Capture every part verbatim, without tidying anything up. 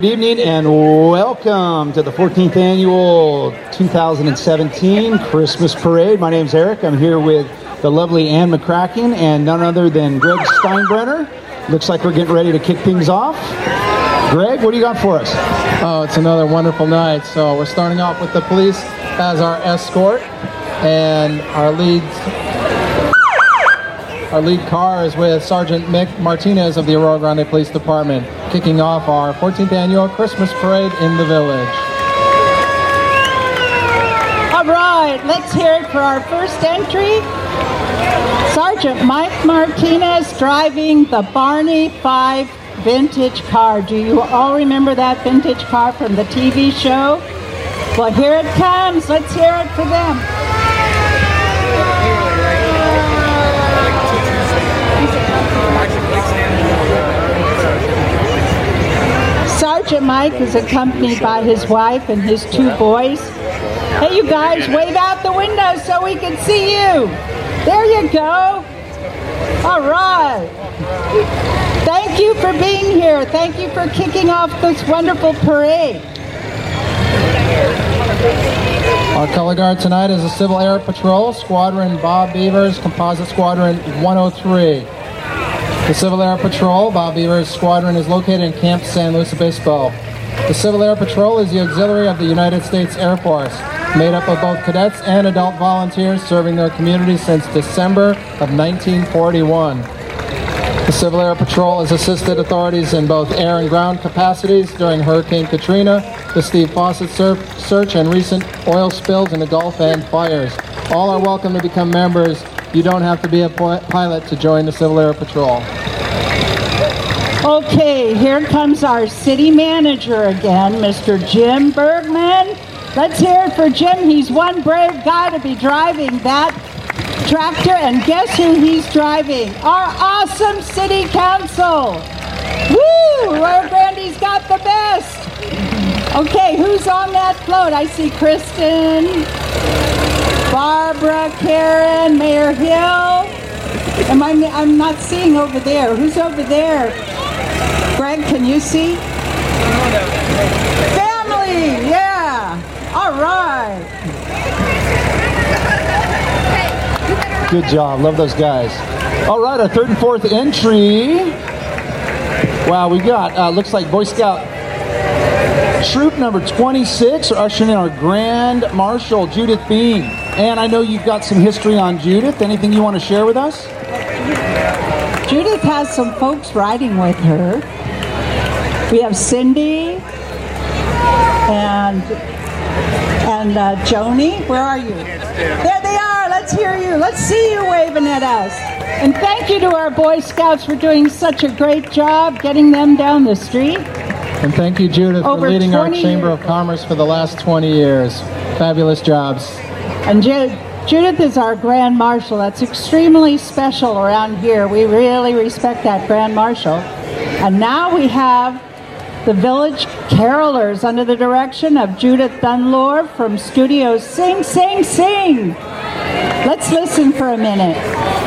Good evening and welcome to the fourteenth Annual two thousand seventeen Christmas Parade. My name's Eric. I'm here with the lovely Ann McCracken and none other than Greg Steinbrenner. Looks like we're getting ready to kick things off. Greg, what do you got for us? Oh, it's another wonderful night. So we're starting off with the police as our escort, and our lead our lead car is with Sergeant Mick Martinez of the Arroyo Grande Police Department, kicking off our fourteenth Annual Christmas Parade in the village. All right, let's hear it for our first entry. Sergeant Mike Martinez driving the Barney five vintage car. Do you all remember that vintage car from the T V show? Well, here it comes. Let's hear it for them. Sergeant Mike is accompanied by his wife and his two boys. Hey, you guys, wave out the window so we can see you. There you go. All right. Thank you for being here. Thank you for kicking off this wonderful parade. Our color guard tonight is the Civil Air Patrol, Squadron Bob Beavers, Composite Squadron one oh three. The Civil Air Patrol, Bob Beavers' squadron, is located in Camp San Luis Obispo. The Civil Air Patrol is the auxiliary of the United States Air Force, made up of both cadets and adult volunteers serving their community since December of nineteen forty-one. The Civil Air Patrol has assisted authorities in both air and ground capacities during Hurricane Katrina, the Steve Fawcett search, and recent oil spills in the Gulf and fires. All are welcome to become members. You don't have to be a pilot to join the Civil Air Patrol. Okay, here comes our city manager again, Mister Jim Bergman. Let's hear it for Jim. He's one brave guy to be driving that tractor, and guess who he's driving? Our awesome city council. Woo! Arroyo Grande's got the best. Okay, who's on that float? I see Kristen, Barbara, Karen, Mayor Hill. Am I, I'm not seeing over there. Who's over there? Greg, can you see? Family, yeah. All right. Good job. Love those guys. All right, our third and fourth entry. Wow, we got, uh, looks like Boy Scout Troop number twenty-six are ushering in our Grand Marshal, Judith Bean. And I know you've got some history on Judith. Anything you want to share with us? Judith has some folks riding with her. We have Cindy and and uh, Joni. Where are you? There they are. Let's hear you. Let's see you waving at us. And thank you to our Boy Scouts for doing such a great job getting them down the street. And thank you, Judith, Over for leading our twenty Chamber years. of Commerce for the last twenty years. Fabulous jobs. And Ju- Judith is our Grand Marshal. That's extremely special around here. We really respect that Grand Marshal. And now we have the Village Carolers under the direction of Judith Dunlore from Studio Sing, Sing, Sing. Let's listen for a minute.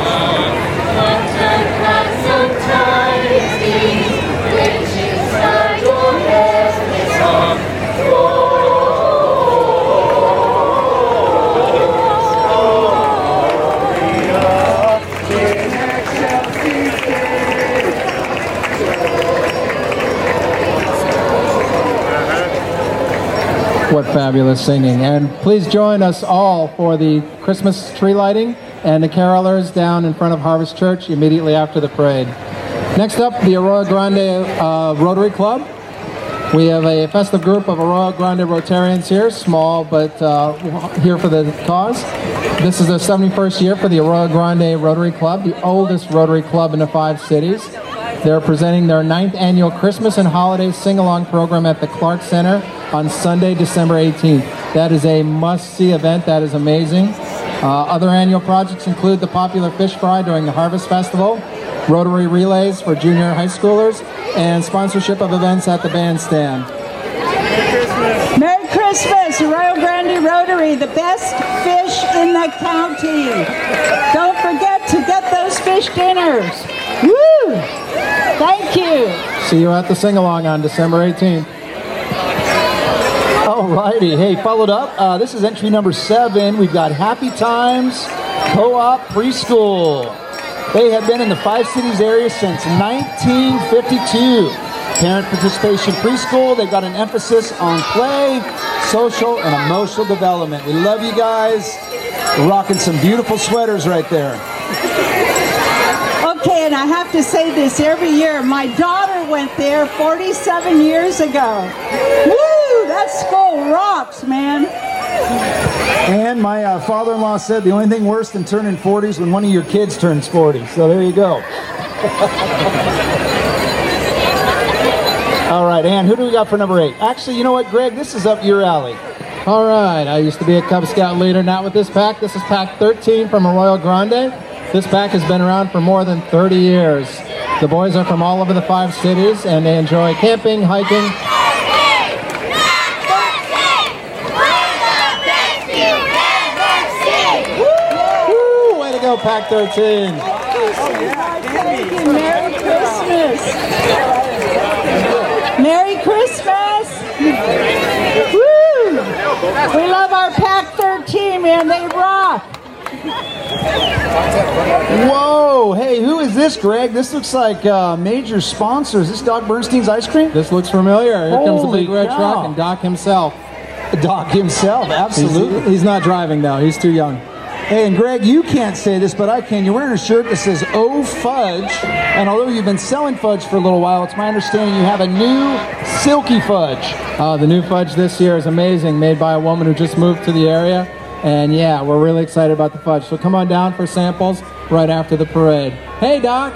What fabulous singing. And please join us all for the Christmas tree lighting and the carolers down in front of Harvest Church immediately after the parade. Next up, the Arroyo Grande uh, Rotary Club. We have a festive group of Arroyo Grande Rotarians here, small but uh, here for the cause. This is the seventy-first year for the Arroyo Grande Rotary Club, the oldest Rotary Club in the five cities. They're presenting their ninth annual Christmas and Holiday Sing-Along program at the Clark Center on Sunday, December eighteenth. That is a must-see event. That is amazing. Uh, other annual projects include the popular fish fry during the Harvest Festival, Rotary relays for junior high schoolers, and sponsorship of events at the bandstand. Merry Christmas, Arroyo Grande Rotary, the best fish in the county. Don't forget to get those fish dinners. Woo! Thank you. See you at the sing-along on December eighteenth. All righty. Hey, followed up. Uh, this is entry number seven. We've got Happy Times Co-op Preschool. They have been in the Five Cities area since nineteen fifty-two. Parent participation preschool. They've got an emphasis on play, social, and emotional development. We love you guys. We're rocking some beautiful sweaters right there. Okay, and I have to say this every year. My daughter went there forty-seven years ago. Woo! That school rocks, man. And my uh, father-in-law said the only thing worse than turning forty is when one of your kids turns forty. So there you go. All right, Ann, who do we got for number eight? Actually, you know what, Greg? This is up your alley. All right, I used to be a Cub Scout leader, not with this pack. This is pack thirteen from Arroyo Grande. This pack has been around for more than thirty years. The boys are from all over the five cities, and they enjoy camping, hiking. Woo! Way to go, pack thirteen. Thank you. Merry Christmas. Merry Christmas. Woo! We love our pack thirteen, man. They rock. Whoa! Hey, who is this, Greg? This looks like uh, major sponsor. Is this Doc Bernstein's ice cream? This looks familiar. Here comes the Holy big red cow. truck and Doc himself. Doc himself, absolutely. He's, he's not driving, though. He's too young. Hey, and Greg, you can't say this, but I can. You're wearing a shirt that says "Oh Fudge," and although you've been selling fudge for a little while, it's my understanding you have a new silky fudge. Uh, the new fudge this year is amazing, made by a woman who just moved to the area. And yeah, we're really excited about the fudge. So come on down for samples right after the parade. Hey, Doc.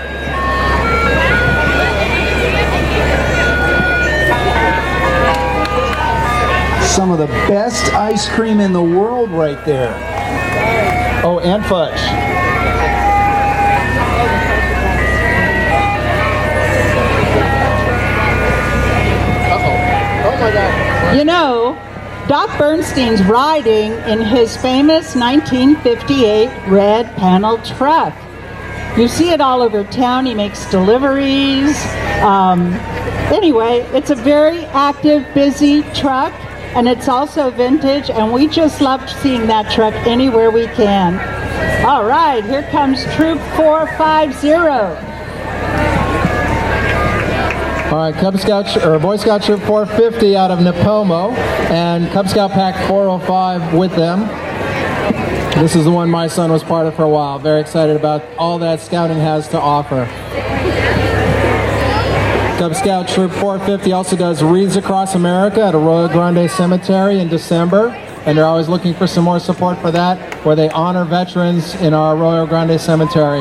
Some of the best ice cream in the world right there. Oh, and fudge. Uh-oh. Oh, my God. You know, Doc Bernstein's riding in his famous nineteen fifty-eight red panel truck. You see it all over town. He makes deliveries. Um, anyway, it's a very active, busy truck, and it's also vintage, and we just love seeing that truck anywhere we can. All right, here comes Troop four five zero. All right, Cub Scout or Boy Scout Troop four fifty out of Nipomo, and Cub Scout Pack four oh five with them. This is the one my son was part of for a while. Very excited about all that scouting has to offer. Cub Scout Troop four fifty also does Wreaths Across America at Arroyo Grande Cemetery in December, and they're always looking for some more support for that, where they honor veterans in our Arroyo Grande Cemetery.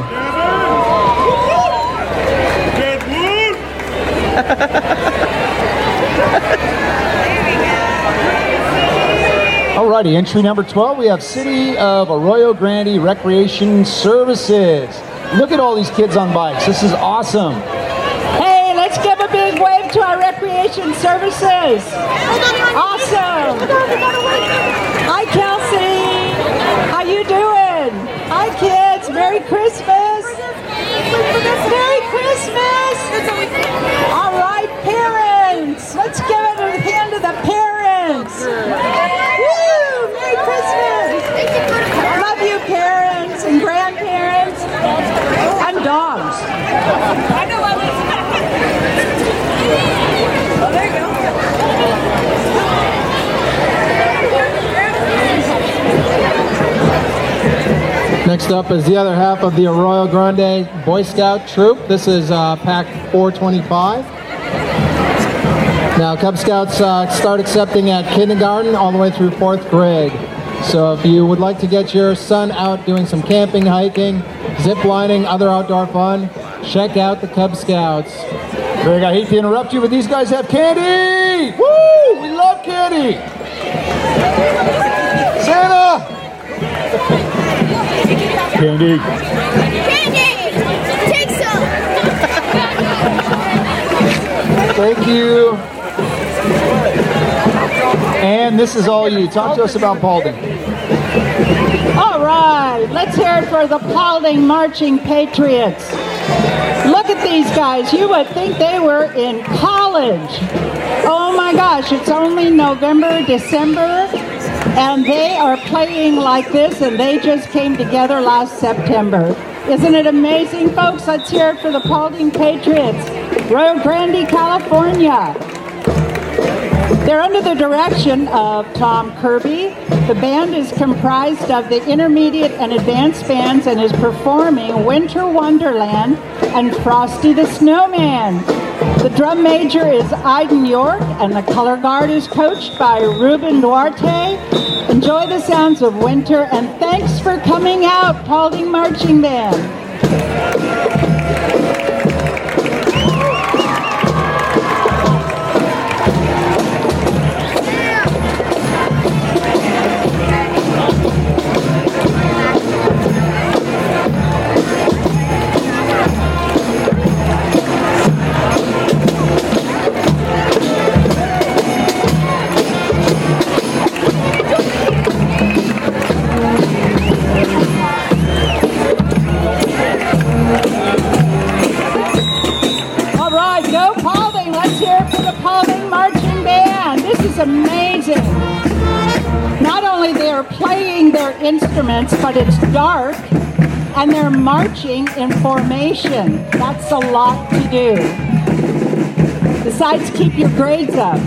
Alrighty, entry number twelve, we have City of Arroyo Grande Recreation Services. Look at all these kids on bikes. This is awesome. Hey, let's give a big wave to our recreation services. Awesome. Hi, Kelsey. How you doing? Hi, kids. Merry Christmas. Merry Christmas. All right, parents. Let's give it a hand to the parents. Woo! Merry Christmas. Love you, parents and grandparents and dogs. I know I Oh, there you go. Next up is the other half of the Arroyo Grande Boy Scout Troop. This is uh, Pack four twenty-five. Now, Cub Scouts uh, start accepting at kindergarten all the way through fourth grade. So if you would like to get your son out doing some camping, hiking, zip lining, other outdoor fun, check out the Cub Scouts. Greg, I hate to interrupt you, but these guys have candy! Woo! We love candy! Santa! Candy. Candy! Take some! Thank you. And this is all you. Talk to us about Paulding. All right, let's hear it for the Paulding Marching Patriots. Look at these guys. You would think they were in college. Oh my gosh, it's only November, December, and they are playing like this, and they just came together last September. Isn't it amazing, folks? Let's hear it for the Paulding Patriots, Rio Grande, California. They're under the direction of Tom Kirby. The band is comprised of the intermediate and advanced bands and is performing Winter Wonderland and Frosty the Snowman. The drum major is Iden York, and the color guard is coached by Ruben Duarte. Enjoy the sounds of winter, and thanks for coming out, Paulding Marching Band. Amazing. Not only they're playing their instruments, but it's dark and they're marching in formation. That's a lot to do. Besides, keep your grades up.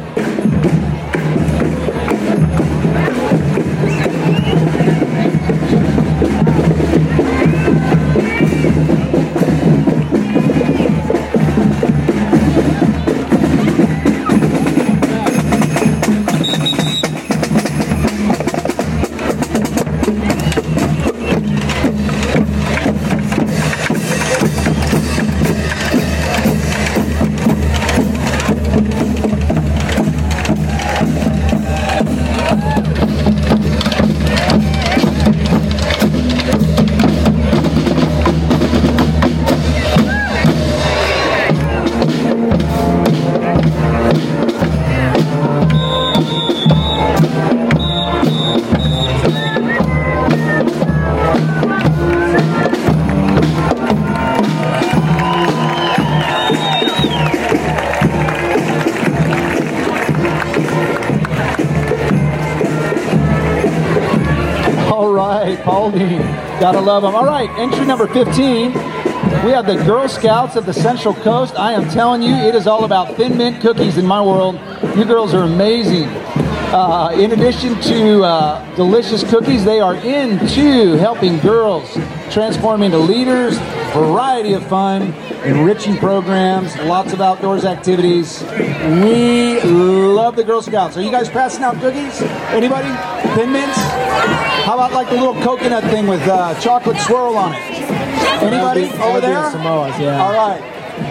Paulding, gotta love them. All right, entry number fifteen. We have the Girl Scouts of the Central Coast. I am telling you, it is all about Thin Mint cookies in my world. You girls are amazing. Uh, in addition to uh, delicious cookies, they are into helping girls transform into leaders, variety of fun, enriching programs, lots of outdoors activities. We love the Girl Scouts. Are you guys passing out cookies? Anybody? Thin Mints? How about like the little coconut thing with uh, chocolate swirl on it? Anybody That'd be, over that'd be there? the Samoas, yeah. All right.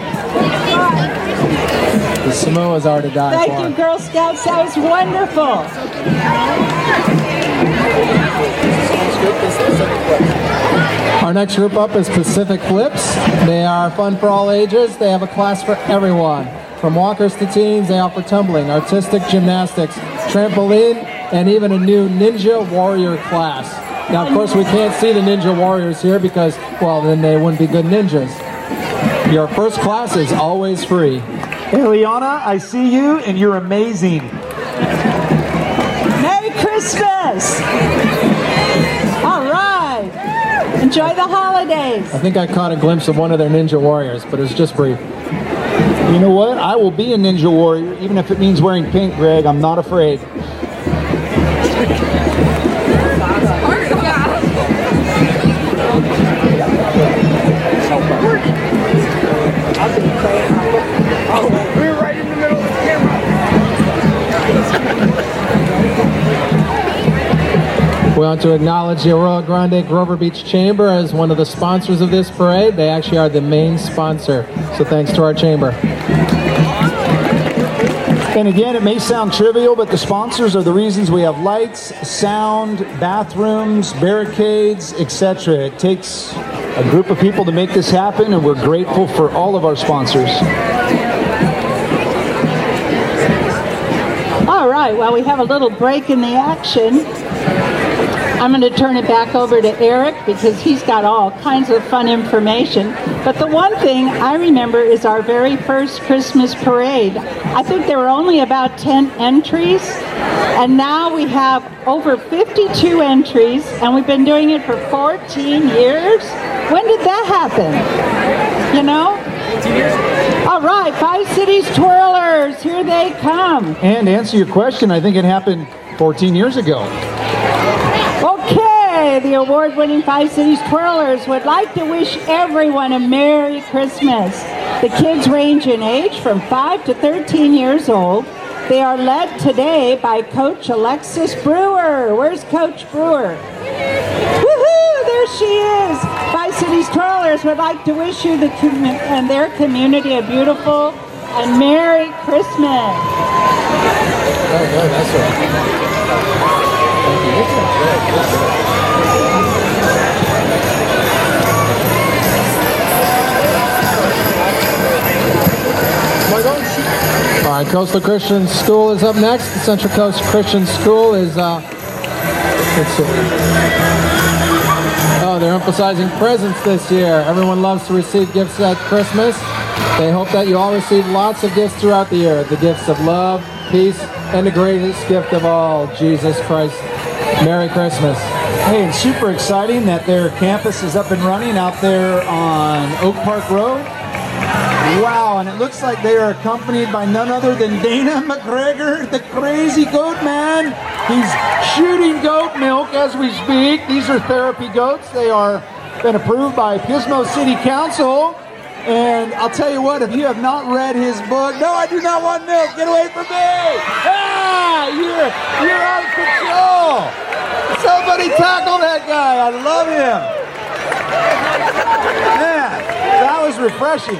The Samoas are to die Thank for. you, Girl Scouts. That was wonderful. Our next group up is Pacific Flips. They are fun for all ages. They have a class for everyone. From walkers to teens, they offer tumbling, artistic gymnastics, trampoline, and even a new Ninja Warrior class. Now, of course, we can't see the Ninja Warriors here because, well, then they wouldn't be good ninjas. Your first class is always free. Eliana, I see you, and you're amazing. Merry Christmas! All right. Enjoy the holidays. I think I caught a glimpse of one of their Ninja Warriors, but it was just brief. You know what? I will be a Ninja Warrior, even if it means wearing pink, Greg. I'm not afraid. We're right in the middle of the camera. We want to acknowledge the Arroyo Grande Grover Beach Chamber as one of the sponsors of this parade. They actually are the main sponsor. So thanks to our chamber. And again, it may sound trivial, but the sponsors are the reasons we have lights, sound, bathrooms, barricades, et cetera. It takes a group of people to make this happen, and we're grateful for all of our sponsors. All right, well, we have a little break in the action. I'm going to turn it back over to Eric because he's got all kinds of fun information. But the one thing I remember is our very first Christmas parade. I think there were only about ten entries, and now we have over fifty-two entries, and we've been doing it for fourteen years. When did that happen? You know? All right, Five Cities Twirlers, here they come. And to answer your question, I think it happened fourteen years ago. Okay, the award-winning Five Cities Twirlers would like to wish everyone a Merry Christmas. The kids range in age from five to thirteen years old. They are led today by Coach Alexis Brewer. Where's Coach Brewer? Woohoo! There she is. Five Cities Twirlers would like to wish you the com- and their community a beautiful and Merry Christmas. Very good. That's right. All right, Coastal Christian School is up next. The Central Coast Christian School is, uh, let's see. Oh, they're emphasizing presents this year. Everyone loves to receive gifts at Christmas. They hope that you all receive lots of gifts throughout the year. The gifts of love, peace, and the greatest gift of all, Jesus Christ. Merry Christmas. Hey, and super exciting that their campus is up and running out there on Oak Park Road. Wow, and it looks like they are accompanied by none other than Dana McGregor, the crazy goat man. He's shooting goat milk as we speak. These are therapy goats. They are been approved by Pismo City Council. And I'll tell you what, if you have not read his book, no, I do not want milk, get away from me! Ah, you're, you're out of control! Somebody tackle that guy, I love him! Man, that was refreshing.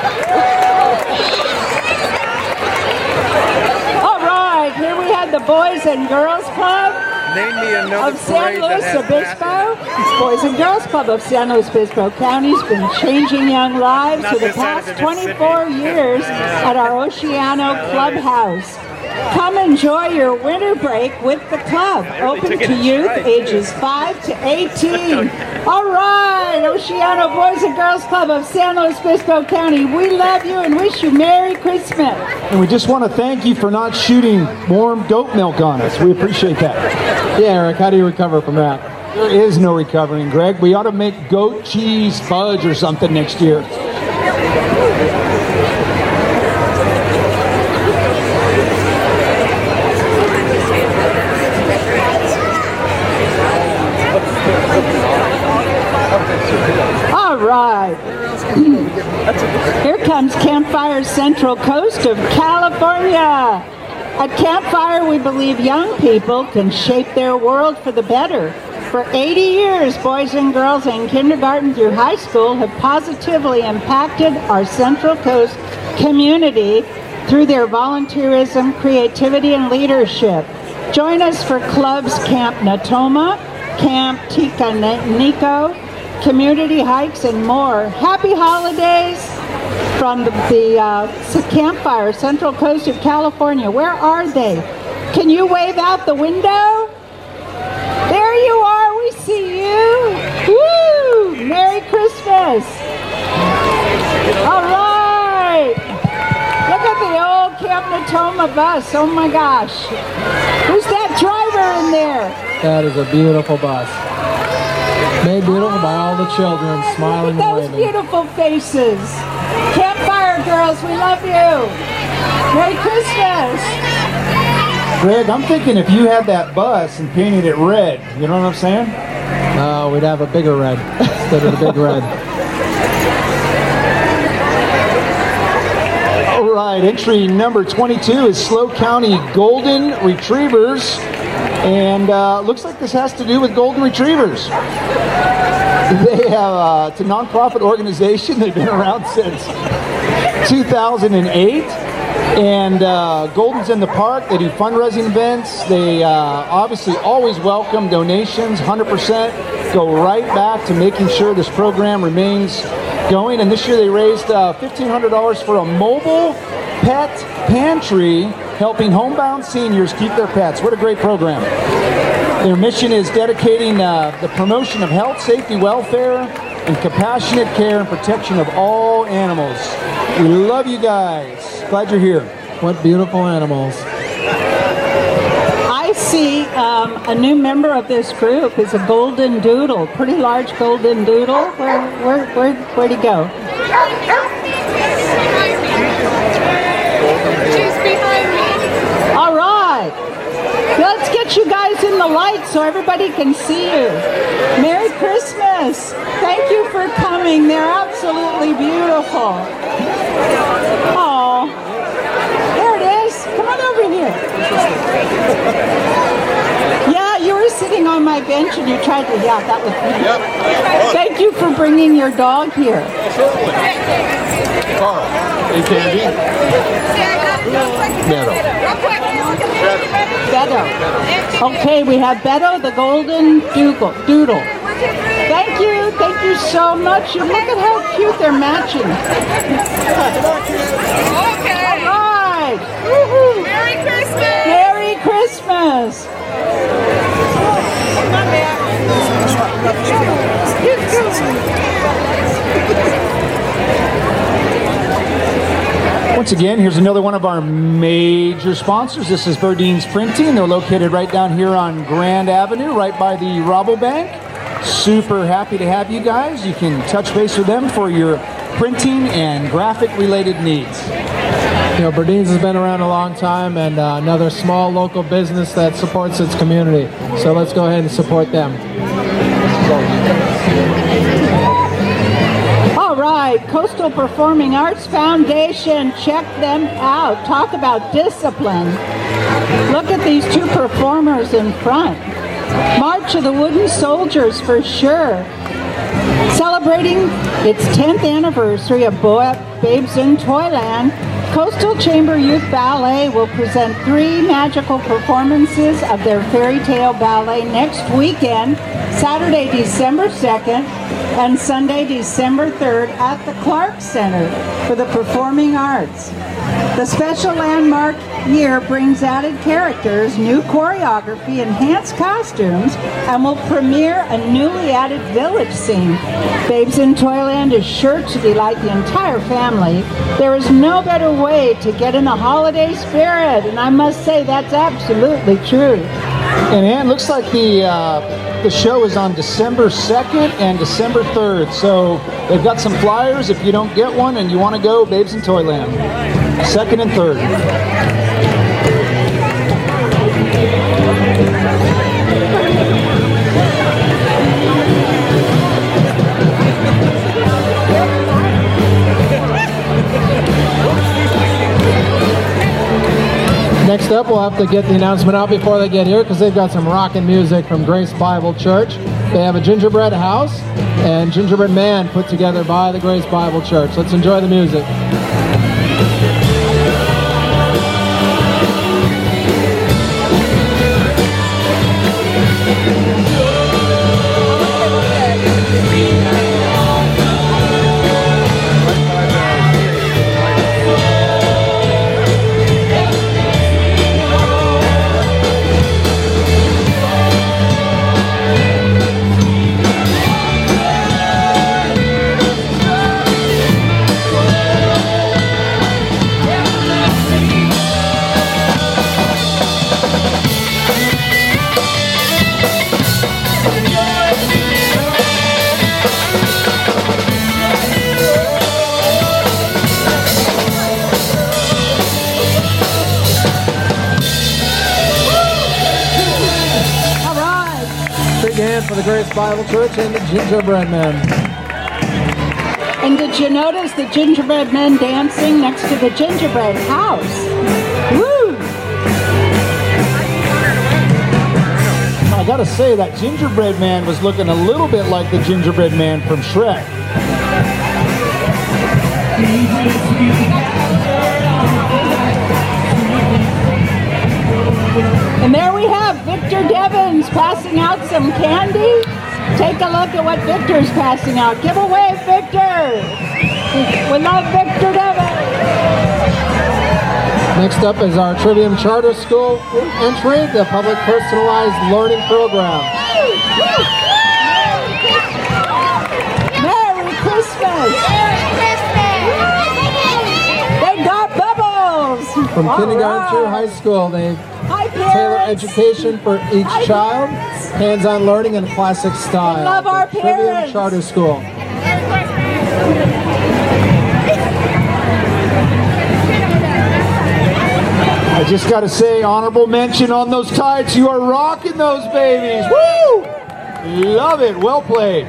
All right, here we have the Boys and Girls Club Name me another of San parade Luis that has Obispo. Boys and Girls Club of San Luis Obispo County has been changing young lives Not for the this side of past the twenty-four Mississippi. years at our Oceano Clubhouse. Come enjoy your winter break with the club, really open took it to in youth stride, ages five to eighteen. All right, Oceano Boys and Girls Club of San Luis Obispo County, we love you and wish you Merry Christmas. And we just want to thank you for not shooting warm goat milk on us. We appreciate that. Yeah, Eric, how do you recover from that? There is no recovering, Greg. We ought to make goat cheese fudge or something next year. All right. Here comes Campfire Central Coast of California. At Campfire, we believe young people can shape their world for the better. For eighty years, boys and girls in kindergarten through high school have positively impacted our Central Coast community through their volunteerism, creativity, and leadership. Join us for clubs Camp Natoma, Camp Tikanico, community hikes, and more. Happy holidays from the, the uh, Campfire, Central Coast of California. Where are they? Can you wave out the window? There you are. We see you. Woo! Merry Christmas. All right. Look at the old Camp Natoma bus. Oh my gosh. Who's that driver in there? That is a beautiful bus. Made beautiful by all the children smiling Look at and those waving. beautiful faces. Campfire girls, we love you. Merry Christmas. Greg, I'm thinking if you had that bus and painted it red, you know what I'm saying? No, we'd have a bigger red instead of the big red. All right, entry number twenty-two is SLO County Golden Retrievers. And uh, looks like this has to do with golden retrievers. They have, uh, it's a nonprofit organization. They've been around since two thousand eight. And uh, Golden's in the Park. They do fundraising events. They uh, obviously always welcome donations. one hundred percent go right back to making sure this program remains going. And this year they raised uh, fifteen hundred dollars for a mobile pet pantry, helping homebound seniors keep their pets. What a great program. Their mission is dedicating uh, the promotion of health, safety, welfare, and compassionate care and protection of all animals. We love you guys. Glad you're here. What beautiful animals. I see um, a new member of this group is a golden doodle, pretty large golden doodle. Where, where, where, where'd he go? She's behind me. All right. Let's get you guys in the light so everybody can see you. Merry Christmas. Thank you for coming. They're absolutely beautiful. Oh, there it is. Come on over here. Yeah, you were sitting on my bench and you tried to, yeah, that was me. Yep. Thank you for bringing your dog here. Carl. Hey, Candy. Meadow. Beto. Okay, we have Beto the golden doodle. doodle. Thank you. Thank you so much. And look at how cute they're matching. Okay. All right. Woo-hoo. Merry Christmas. Merry Christmas. Once again, here's another one of our major sponsors. This is Burdine's Printing. They're located right down here on Grand Avenue, right by the Rabobank. Super happy to have you guys. You can touch base with them for your printing and graphic related needs. You know, Burdine's has been around a long time, and uh, another small local business that supports its community. So let's go ahead and support them. All right, Coastal Performing Arts Foundation, check them out. Talk about discipline. Look at these two performers in front. March of the Wooden Soldiers for sure. Celebrating its tenth anniversary of Bo- Babes in Toyland, Coastal Chamber Youth Ballet will present three magical performances of their fairy tale ballet next weekend, Saturday, December second, and Sunday, December third at the Clark Center for the Performing Arts. The special landmark year brings added characters, new choreography, enhanced costumes, and will premiere a newly added village scene. Babes in Toyland is sure to delight the entire family. There is no better way to get in the holiday spirit, and I must say that's absolutely true. And Ann, looks like the uh, the show is on December second and December third. So they've got some flyers if you don't get one and you want to go, Babes in Toyland. Second and third. Next up, we'll have to get the announcement out before they get here because they've got some rockin' music from Grace Bible Church. They have a gingerbread house and gingerbread man put together by the Grace Bible Church. Let's enjoy the music. For the Grace Bible Church and the Gingerbread Men. And did you notice the gingerbread men dancing next to the gingerbread house? Woo! I gotta say, that gingerbread man was looking a little bit like the gingerbread man from Shrek. And there we have Victor Devins passing out some candy. Take a look at what Victor's passing out. Give away, Victor! We love Victor Devins! Next up is our Trivium Charter School entry, the Public Personalized Learning Program. Merry Christmas! They got bubbles! From All kindergarten through right. high school, they Hi, tailor parents. education for each Hi, child, parents. hands-on learning in classic style. We love our The Trivium parents. Charter School. I just got to say, honorable mention on those tights. You are rocking those babies. Woo! Love it. Well played.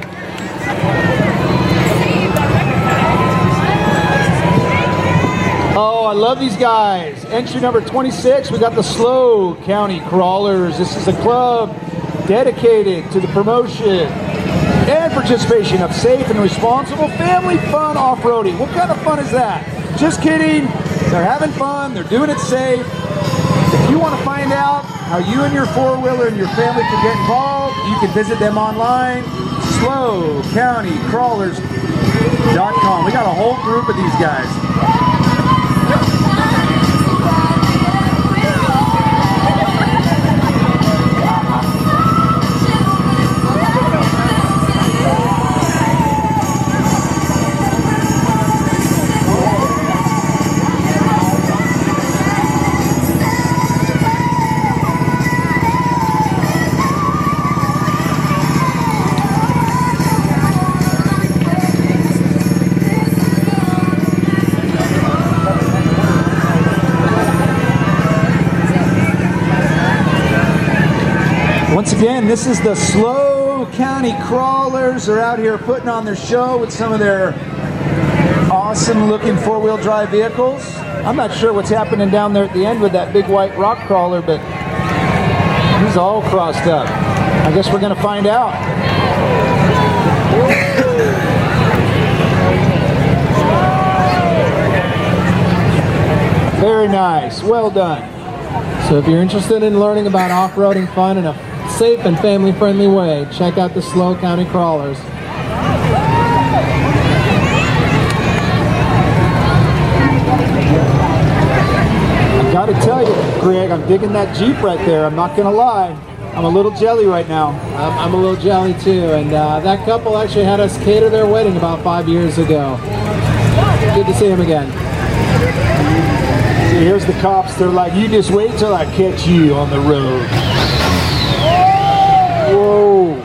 Oh, I love these guys. Entry number twenty-six, we got the Slow County Crawlers. This is a club dedicated to the promotion and participation of safe and responsible family fun off-roading. What kind of fun is that? Just kidding. They're having fun. They're doing it safe. If you want to find out how you and your four-wheeler and your family can get involved, you can visit them online, slow county crawlers dot com. We got a whole group of these guys. Once again, this is the Slow County Crawlers. They're out here putting on their show with some of their awesome looking four-wheel drive vehicles. I'm not sure what's happening down there at the end with that big white rock crawler, but he's all crossed up. I guess we're going to find out. Very nice. Well done. So if you're interested in learning about off-roading fun in a safe and family-friendly way, check out the Slow County Crawlers. I gotta tell you, Greg, I'm digging that Jeep right there. I'm not gonna lie. I'm a little jelly right now. I'm, I'm a little jelly too, and uh, that couple actually had us cater their wedding about five years ago. Good to see him again. See, here's the cops. They're like, you just wait till I catch you on the road. Whoa.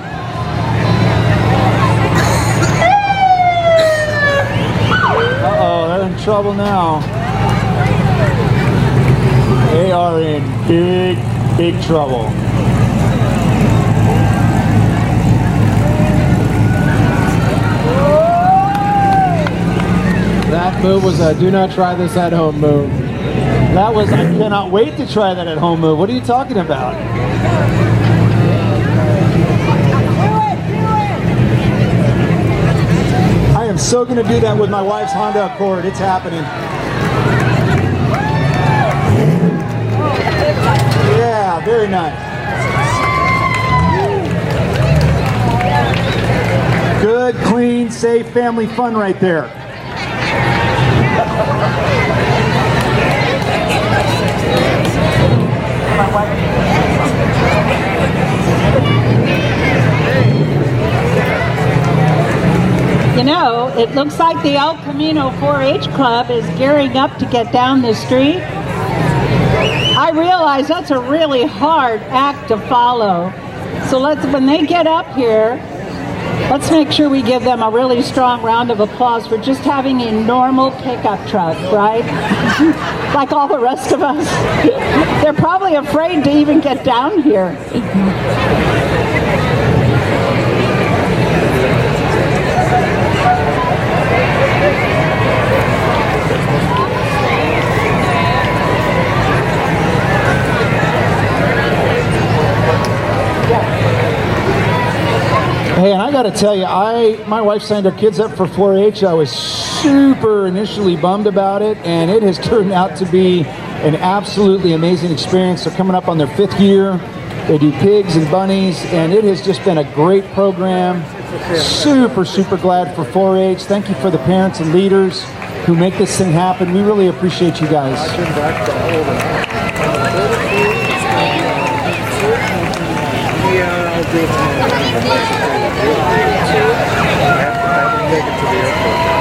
Uh-oh, they're in trouble now. They are in big, big trouble. That move was a do not try this at home move. That was, I cannot wait to try that at home move. What are you talking about? I am so going to do that with my wife's Honda Accord. It's happening. Yeah, very nice. Good, clean, safe family fun right there. You know, it looks like the El Camino four H Club is gearing up to get down the street. I realize that's a really hard act to follow. So let's, when they get up here, let's make sure we give them a really strong round of applause for just having a normal pickup truck, right? Like all the rest of us. They're probably afraid to even get down here. Hey, and I got to tell you, I my wife signed her kids up for four H. I was super initially bummed about it, and it has turned out to be an absolutely amazing experience. They're coming up on their fifth year. They do pigs and bunnies, and it has just been a great program. Super, super glad for four H. Thank you for the parents and leaders. who make this thing happen. We really appreciate you guys. Yeah, I'll do it tomorrow. Make it to the airport.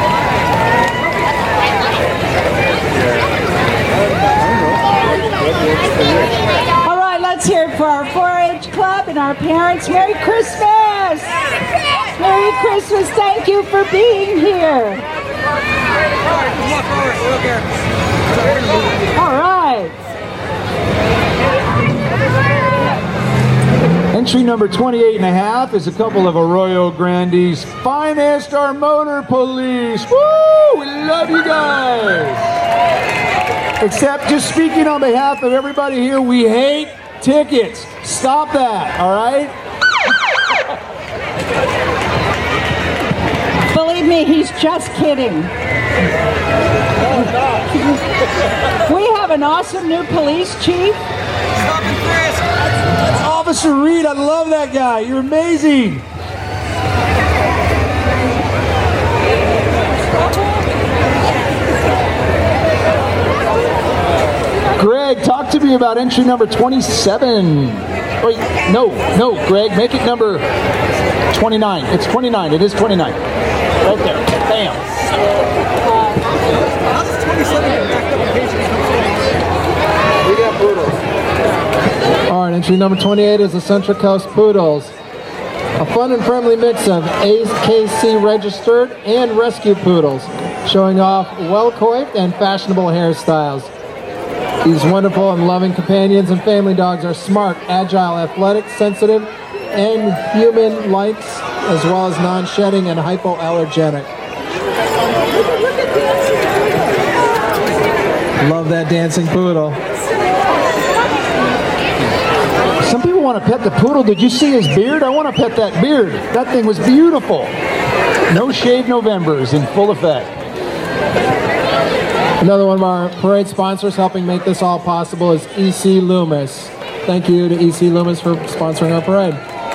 All right, let's hear it for our four H club and our parents. Merry Christmas! Merry Christmas. Thank you for being here. All right. Entry number twenty-eight and a half is a couple of Arroyo Grande's finest, our motor police. Woo! We love you guys. Except just speaking on behalf of everybody here, we hate tickets. Stop that, all right? Believe me, he's just kidding. We have an awesome new police chief. Officer Reed, I love that guy. You're amazing. Greg, talk to me about entry number twenty-seven. Wait, no, no, Greg, make it number twenty-nine. It's twenty-nine. It is twenty-nine. Right there. Bam. We got Poodles. All right, entry number twenty-eight is the Central Coast Poodles. A fun and friendly mix of A K C registered and rescue poodles, showing off well-coiffed and fashionable hairstyles. These wonderful and loving companions and family dogs are smart, agile, athletic, sensitive, and human likes, as well as non-shedding and hypoallergenic. Love that dancing poodle. Some people want to pet the poodle. Did you see his beard? I want to pet that beard. That thing was beautiful. No Shave November is in full effect. Another one of our parade sponsors helping make this all possible is E C Loomis. Thank you to E C Loomis for sponsoring our parade.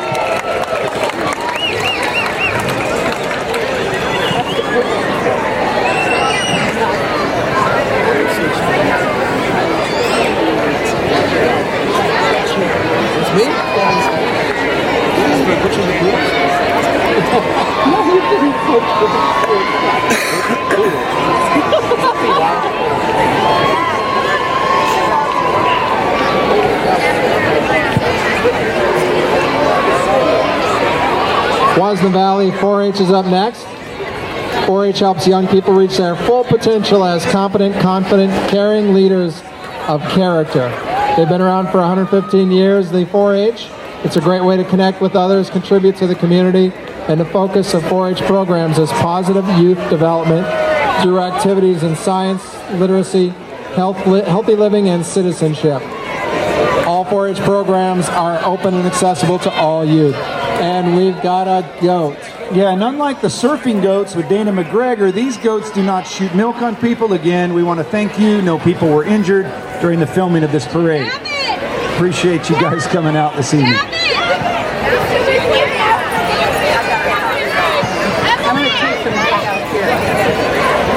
Wasna Valley four H is up next. four H helps young people reach their full potential as competent, confident, caring leaders of character. They've been around for one hundred fifteen years, the four H. It's a great way to connect with others, contribute to the community, and the focus of four H programs is positive youth development through activities in science, literacy, health, li- healthy living, and citizenship. All four H programs are open and accessible to all youth. And we've got a goat. Yeah, and unlike the surfing goats with Dana McGregor, these goats do not shoot milk on people. Again, we want to thank you. No people were injured during the filming of this parade. Appreciate you guys coming out this evening. I'm going to take them right out here.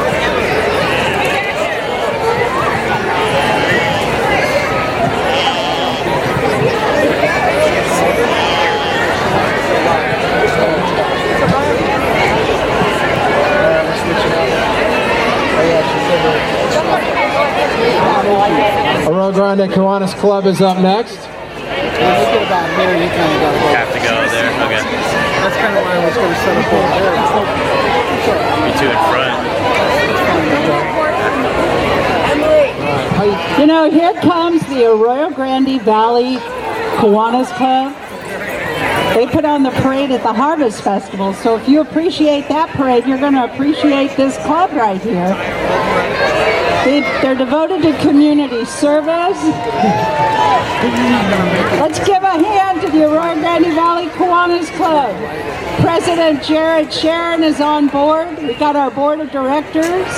Arroyo Grande Kiwanis Club is up next. When you get about here, you kind of got to go. Have to go there. Okay. That's kind of why I was going to set up over there. Be to in front. You know, here comes the Arroyo Grande Valley Kiwanis Club. They put on the parade at the Harvest Festival, so if you appreciate that parade, you're going to appreciate this club right here. They, they're devoted to community service. Let's give a hand to the Arroyo Grande Valley Kiwanis Club. President Jared Sharon is on board. We got our board of directors.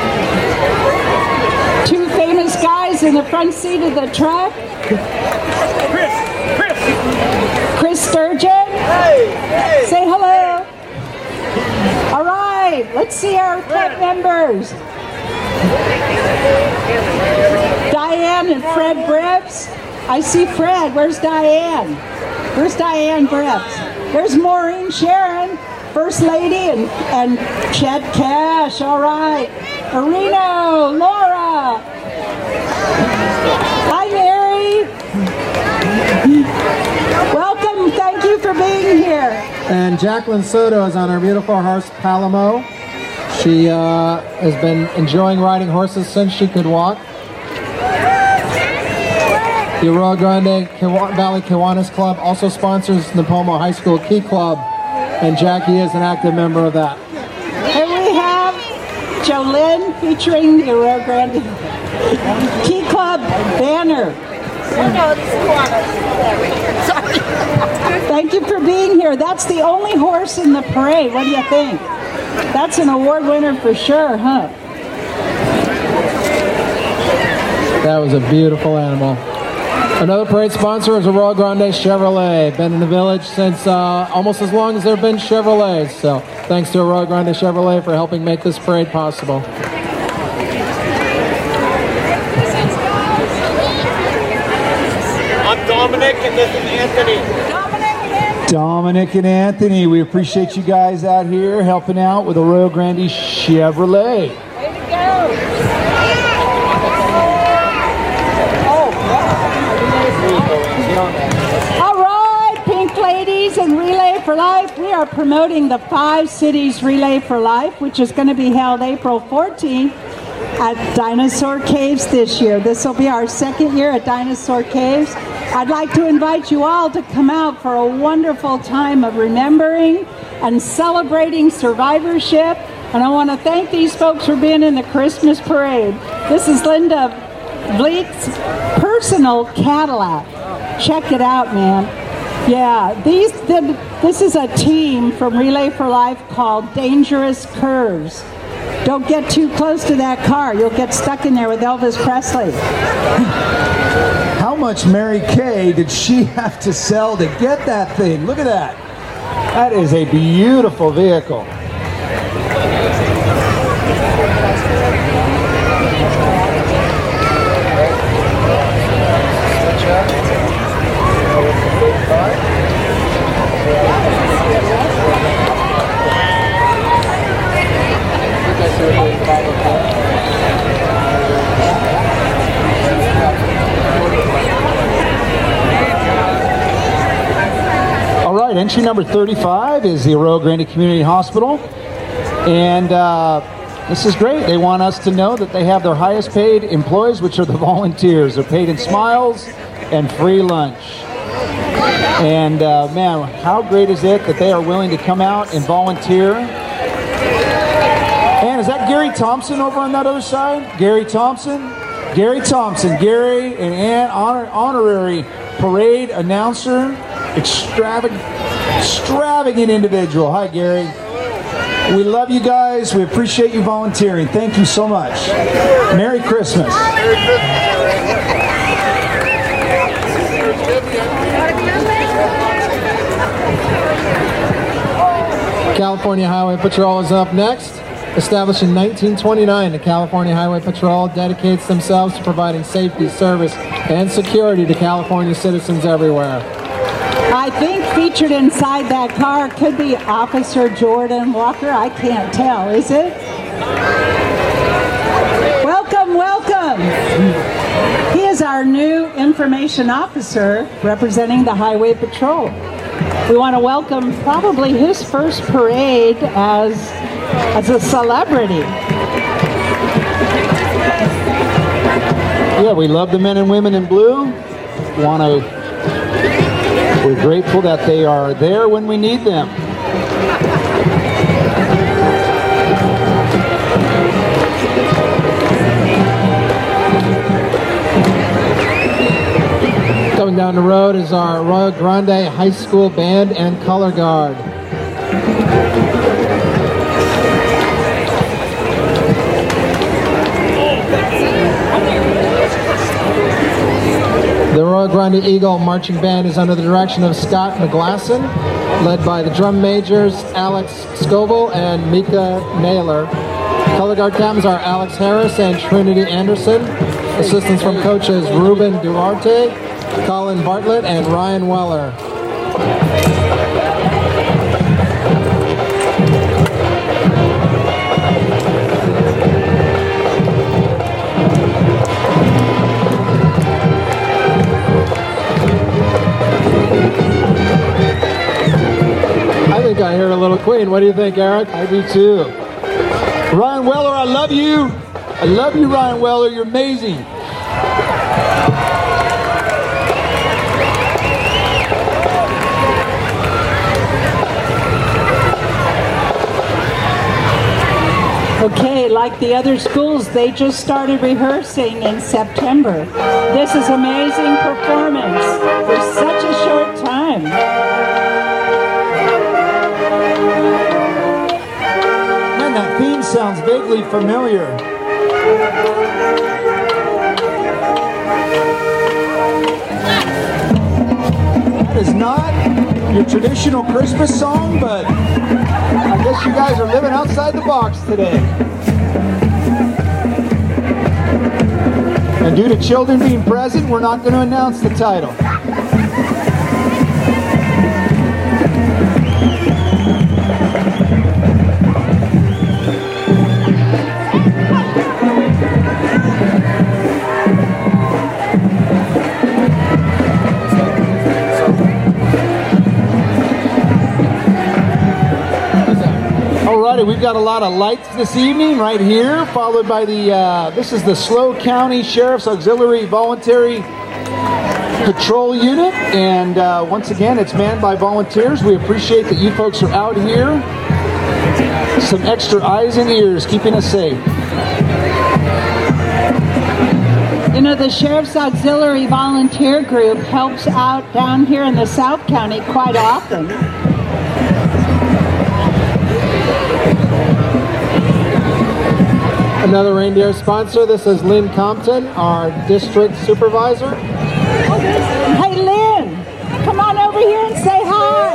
Two famous guys in the front seat of the truck. Chris! Chris! Chris Sturgeon. Hey! Hey! Say hello. All right, let's see our club members. Diane and Fred Bribbs. I see Fred. Where's Diane? Where's Diane Bribbs? There's Maureen Sharon, First Lady, and, and Chet Cash. All right. Areno, Laura. Hi, Mary. Welcome. Thank you for being here. And Jacqueline Soto is on our beautiful horse, Palamo. She uh, has been enjoying riding horses since she could walk. The Arroyo Grande Kiwa- Valley Kiwanis Club also sponsors Napomo High School Key Club, and Jackie is an active member of that. Here we have Jolynn featuring the Arroyo Grande Key Club banner. Thank you for being here. That's the only horse in the parade. What do you think? That's an award winner for sure, huh? That was a beautiful animal. Another parade sponsor is Arroyo Grande Chevrolet. Been in the village since uh, almost as long as there have been Chevrolets. So thanks to Arroyo Grande Chevrolet for helping make this parade possible. I'm Dominic, and this is Anthony. Dominic and Anthony, we appreciate you guys out here helping out with Arroyo Grande Chevrolet. Way to go. All right, Pink Ladies and Relay for Life. We are promoting the Five Cities Relay for Life, which is going to be held April fourteenth at Dinosaur Caves this year. This will be our second year at Dinosaur Caves. I'd like to invite you all to come out for a wonderful time of remembering and celebrating survivorship. And I want to thank these folks for being in the Christmas parade. This is Linda Bleek's personal Cadillac. Check it out, man. Yeah, these the, this is a team from Relay for Life called Dangerous Curves. Don't get too close to that car. You'll get stuck in there with Elvis Presley. How much Mary Kay did she have to sell to get that thing? Look at that. That is a beautiful vehicle. All right, entry number thirty-five is the Arroyo Grande Community Hospital. And uh, this is great. They want us to know that they have their highest paid employees, which are the volunteers. They're paid in smiles and free lunch. And uh, man, how great is it that they are willing to come out and volunteer. And is that Gary Thompson over on that other side? Gary Thompson? Gary Thompson. Gary, an Ann honor, honorary parade announcer. Extravagant, extravagant individual. Hi, Gary. We love you guys. We appreciate you volunteering. Thank you so much. Merry Christmas. California Highway Patrol is up next. Established in nineteen twenty-nine, the California Highway Patrol dedicates themselves to providing safety, service, and security to California citizens everywhere. I think featured inside that car could be Officer Jordan Walker. I can't tell, is it? Welcome, welcome. He is our new information officer representing the Highway Patrol. We want to welcome probably his first parade as, as a celebrity. Yeah, we love the men and women in blue. Want to We're grateful that they are there when we need them. Coming down the road is our Arroyo Grande High School Band and Color Guard. The Arroyo Grande Eagle Marching Band is under the direction of Scott McGlasson, led by the drum majors Alex Scoville and Mika Naylor. Color guard captains are Alex Harris and Trinity Anderson. Assistants from coaches Ruben Duarte, Colin Bartlett, and Ryan Weller. I think I hear a little Queen. What do you think, Eric? I do too. Ryan Weller, I love you. I love you, Ryan Weller. You're amazing. Okay, like the other schools, they just started rehearsing in September. This is amazing performance for such a short time. Man, that theme sounds vaguely familiar. That is not your traditional Christmas song, but I guess you guys are living outside the box today. And due to children being present, we're not going to announce the title. We've got a lot of lights this evening right here, followed by the, uh, this is the SLO County Sheriff's Auxiliary Voluntary Patrol Unit, and uh, once again, it's manned by volunteers. We appreciate that you folks are out here. Some extra eyes and ears keeping us safe. You know, the Sheriff's Auxiliary Volunteer Group helps out down here in the South County quite often. Another reindeer sponsor, this is Lynn Compton, our district supervisor. Hey Lynn, come on over here and say hi.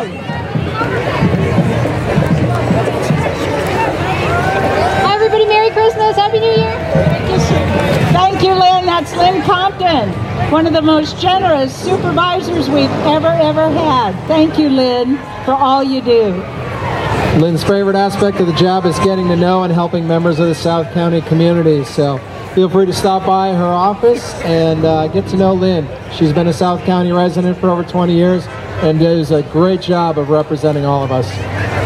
Hi everybody, Merry Christmas, Happy New Year. Thank you, Lynn. That's Lynn Compton, one of the most generous supervisors we've ever, ever had. Thank you, Lynn, for all you do. Lynn's favorite aspect of the job is getting to know and helping members of the South County community. So feel free to stop by her office and uh, get to know Lynn. She's been a South County resident for over twenty years and does a great job of representing all of us.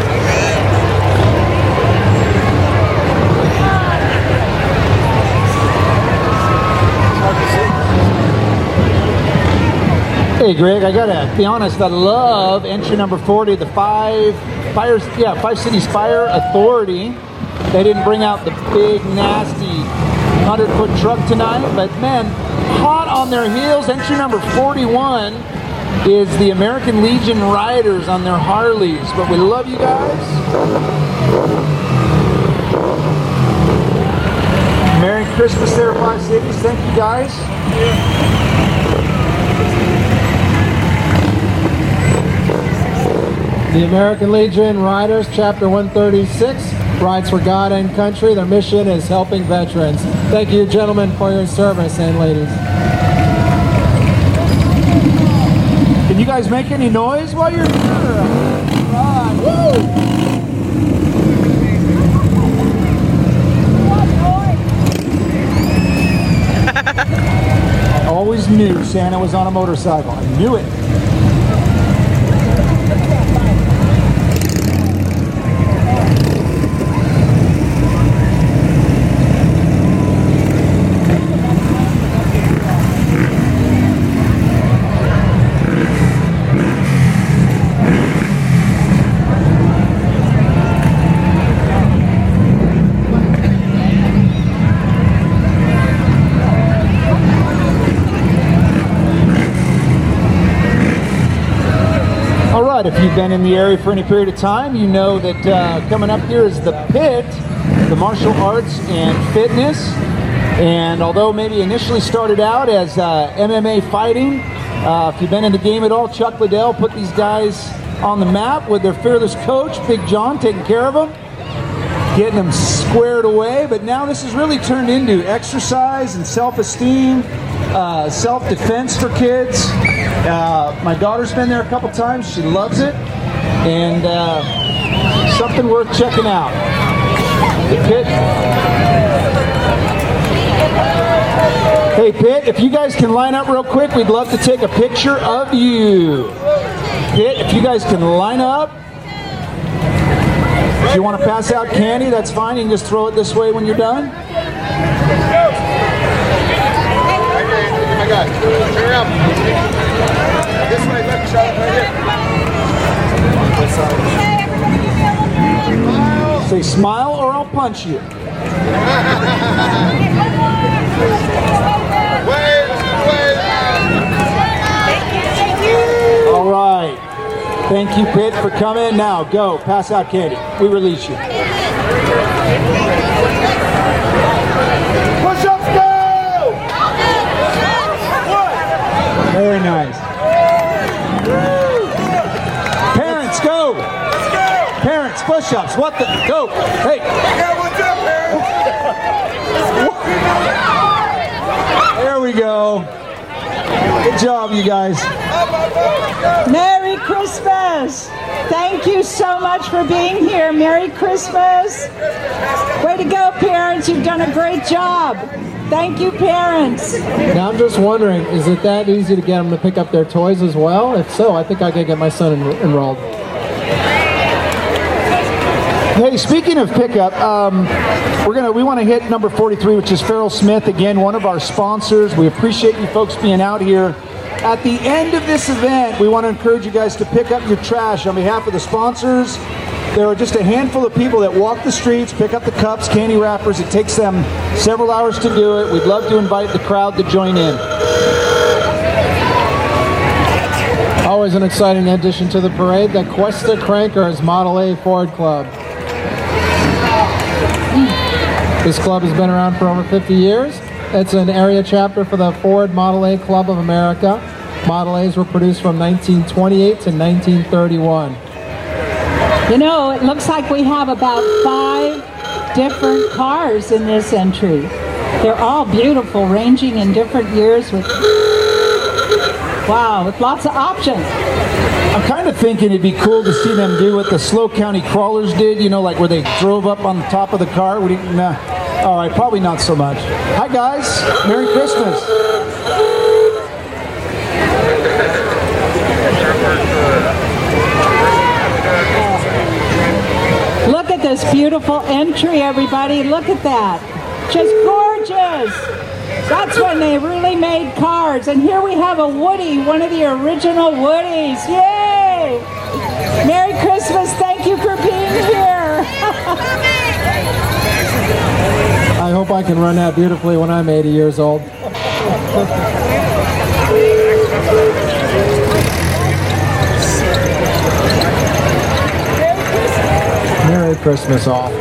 Hey Greg, I gotta be honest, I love entry number forty, the five fires, yeah, Five Cities Fire Authority. They didn't bring out the big, nasty hundred foot truck tonight, but man, hot on their heels. Entry number forty-one is the American Legion Riders on their Harleys, but we love you guys. Merry Christmas there, Five Cities. Thank you guys. The American Legion Riders, Chapter one thirty-six, rides for God and country. Their mission is helping veterans. Thank you, gentlemen, for your service, and ladies. Can you guys make any noise while you're here? Right. Woo! I always knew Santa was on a motorcycle. I knew it. If you've been in the area for any period of time, you know that uh, coming up here is the Pit, the martial arts and fitness. And although maybe initially started out as uh, M M A fighting, uh, if you've been in the game at all, Chuck Liddell put these guys on the map with their fearless coach, Big John, taking care of them. getting them squared away, but now this has really turned into exercise and self-esteem, uh, self-defense for kids. Uh, my daughter's been there a couple times. She loves it, and uh, something worth checking out. Pitt. Hey, Pitt, if you guys can line up real quick, we'd love to take a picture of you. Pitt, if you guys can line up. If you want to pass out candy, that's fine. You can just throw it this way when you're done. I got it. Turn around. This way, left shot right here. Say smile or I'll punch you. Wait, wait. All right. Thank you, Pitt, for coming. Now, go. Pass out candy. We release you. Push-ups, go! Very nice. Parents, go. Parents, push-ups. What the? Go. Hey. Yeah, what's up, There we go. Good job, you guys. Merry Christmas! Thank you so much for being here. Merry Christmas! Way to go, parents. You've done a great job. Thank you, parents. Now I'm just wondering, is it that easy to get them to pick up their toys as well? If so, I think I could get my son en- enrolled. Hey, speaking of pickup, um, we're gonna we want to hit number forty-three, which is Farrell Smith, again, one of our sponsors. We appreciate you folks being out here. At the end of this event, we want to encourage you guys to pick up your trash on behalf of the sponsors. There are just a handful of people that walk the streets, pick up the cups, candy wrappers. It takes them several hours to do it. We'd love to invite the crowd to join in. Always an exciting addition to the parade, the Cuesta Crankers Model A Ford Club. This club has been around for over fifty years. It's an area chapter for the Ford Model A Club of America. Model A's were produced from nineteen twenty-eight to nineteen thirty-one. You know, it looks like we have about five different cars in this entry. They're all beautiful, ranging in different years with, wow, with lots of options. I'm kind of thinking it'd be cool to see them do what the Slow County Crawlers did, you know, like where they drove up on the top of the car. We didn't, nah. All right, probably not so much. Hi, guys. Merry Christmas. Look at this beautiful entry, everybody. Look at that. Just gorgeous. That's when they really made cars. And here we have a Woody, one of the original Woodies. Yay! Merry Christmas. Thank you for being here. I hope I can run that beautifully when I'm eighty years old. Merry Christmas all.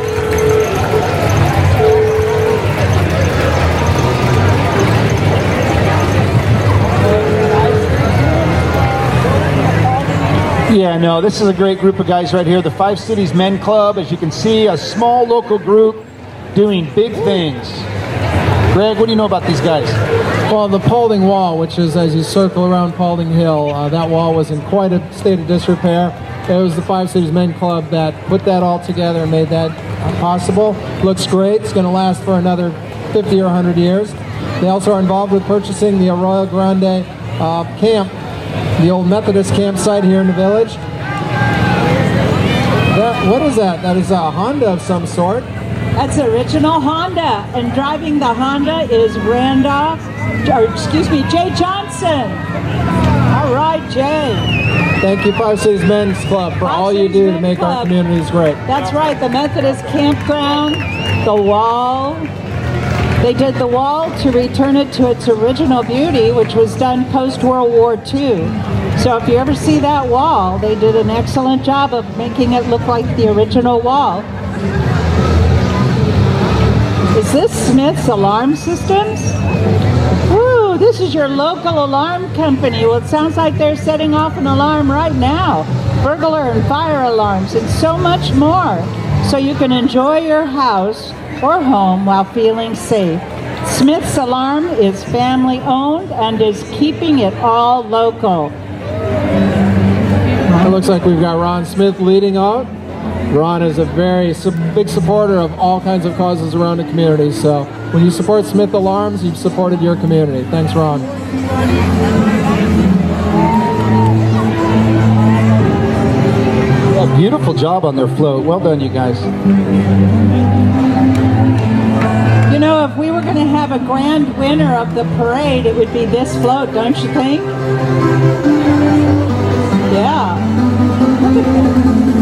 Yeah, no, this is a great group of guys right here. The Five Cities Men Club, as you can see, a small local group doing big things. Greg, what do you know about these guys? Well, the Paulding Wall, which is as you circle around Paulding Hill, uh, that wall was in quite a state of disrepair. It was the Five Cities Men Club that put that all together and made that uh, possible. Looks great. It's going to last for another fifty or one hundred years. They also are involved with purchasing the Arroyo Grande uh, camp, the old Methodist campsite here in the village. That, what is that? That is a Honda of some sort. That's original Honda. And driving the Honda is Randolph, or excuse me, Jay Johnson. All right, Jay. Thank you, Five Cities Men's Club, for Five all you Cities do to Men's make our Club. communities great. That's right, the Methodist campground, the wall. They did the wall to return it to its original beauty, which was done post-World War Two. So if you ever see that wall, they did an excellent job of making it look like the original wall. Is this Smith's Alarm Systems? Woo, this is your local alarm company. Well, it sounds like they're setting off an alarm right now. Burglar and fire alarms and so much more. so you can enjoy your house or home while feeling safe. Smith's Alarm is family owned and is keeping it all local. It looks like we've got Ron Smith leading out. Ron is a very su- big supporter of all kinds of causes around the community. So when you support Smith Alarms, you've supported your community. Thanks, Ron. Well, beautiful job on their float. Well done, you guys. You know, if we were going to have a grand winner of the parade, it would be this float, don't you think? Yeah. Look at that.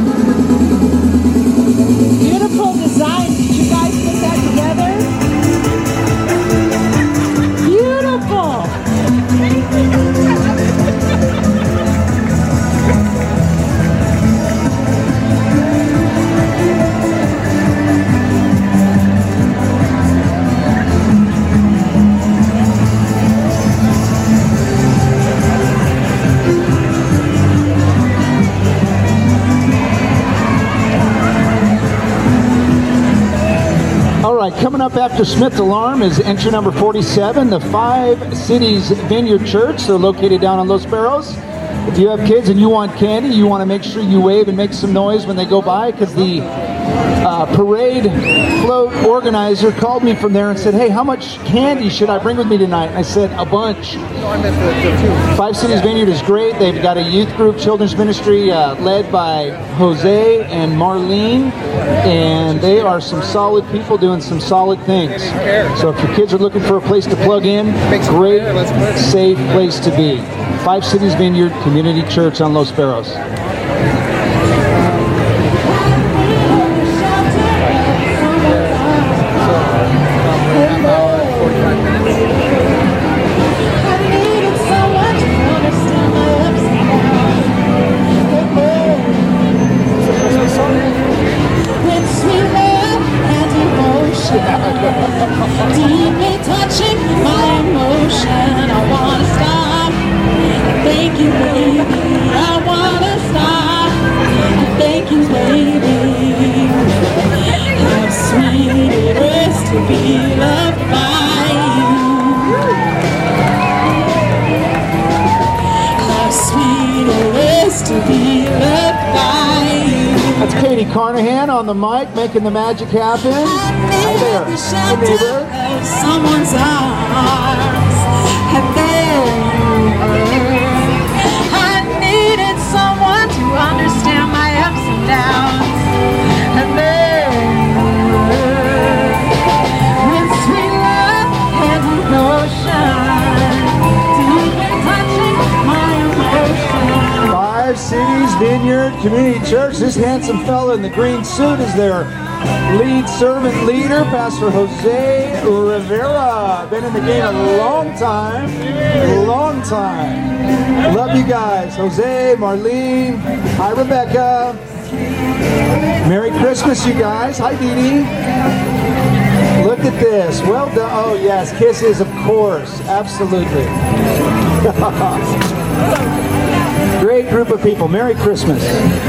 Beautiful design. Did you guys put that together? Beautiful. Coming up after Smith Alarm is entry number forty-seven, the Five Cities Vineyard Church. They're located down on Los Barros. If you have kids and you want candy, you want to make sure you wave and make some noise when they go by, because the uh, parade float organizer called me from there and said, hey, how much candy should I bring with me tonight? And I said, a bunch. Five Cities Vineyard is great. They've got a youth group, children's ministry uh, led by Jose and Marlene, and they are some solid people doing some solid things. So if your kids are looking for a place to plug in, great, safe place to be. Five Cities Vineyard Community Church on Los Barros. Deeply touching my emotion, I wanna stop. Thank you, baby. I wanna stop. Thank you, baby. How sweet it is to be loved by you. How sweet it is to be loved by you. That's Katie Carnahan on the mic, making the magic happen. Hi there. Hey, neighbor. Someone's arms, and there you were. I needed someone to understand my ups and downs, and there you were. With sweet love and devotion, deeply touching my emotion. Five Cities Vineyard Community Church. This handsome fella in the green suit is their lead servant leader, Pastor Jose Rivera. Been in the game a long time, a long time. Love you guys. Jose, Marlene, hi Rebecca. Merry Christmas, you guys. Hi Dee Dee. Look at this. Well done. Oh yes, kisses, of course. Absolutely. Great group of people. Merry Christmas.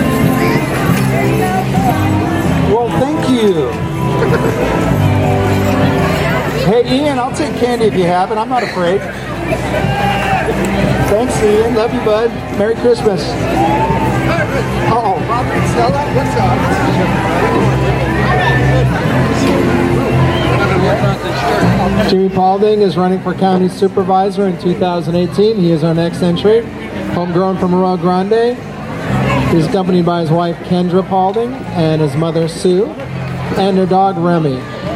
Well, thank you. Hey, Ian, I'll take candy if you have it. I'm not afraid. Thanks, Ian. Love you, bud. Merry Christmas. Oh, Robert, Stella, what's up? Jimmy Paulding is running for county supervisor in two thousand eighteen. He is our next entry. Homegrown from Arroyo Grande. He's accompanied by his wife Kendra Paulding and his mother Sue and their dog Remy.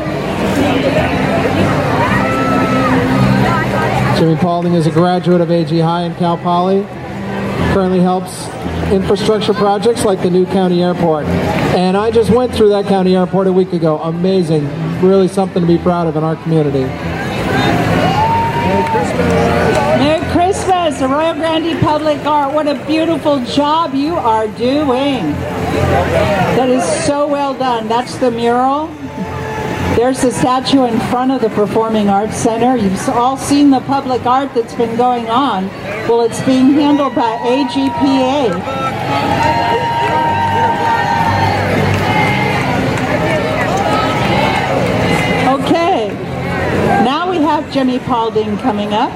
Jimmy Paulding is a graduate of A G High and Cal Poly. Currently helps infrastructure projects like the new county airport. And I just went through that county airport a week ago. Amazing. Really something to be proud of in our community. Merry Christmas. Merry Christmas, Arroyo Grande Public Art. What a beautiful job you are doing. That is so well done. That's the mural. There's the statue in front of the Performing Arts Center. You've all seen the public art that's been going on. Well, it's being handled by A G P A. Jimmy Paulding coming up.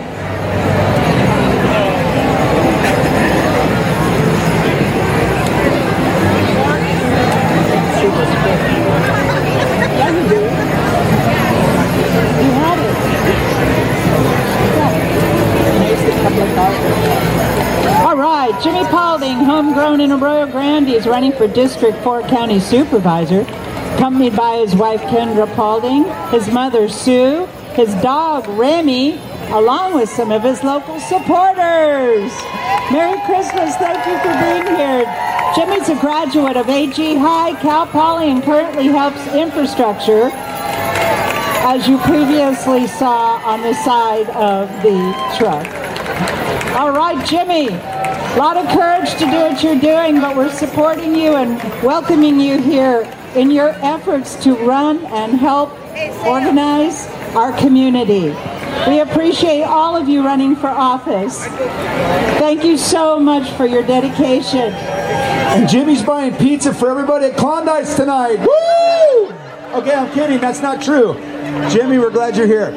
All right, Jimmy Paulding, homegrown in Arroyo Grande, is running for District four County Supervisor, accompanied by his wife Kendra Paulding, his mother Sue, his dog Remy, along with some of his local supporters. Merry Christmas, thank you for being here. Jimmy's a graduate of A G High, Cal Poly, and currently helps infrastructure, as you previously saw on the side of the truck. All right, Jimmy, a lot of courage to do what you're doing, but we're supporting you and welcoming you here in your efforts to run and help organize our community. We appreciate all of you running for office. Thank you so much for your dedication. And Jimmy's buying pizza for everybody at Klondike's tonight. Woo! Okay, I'm kidding. That's not true. Jimmy, we're glad you're here.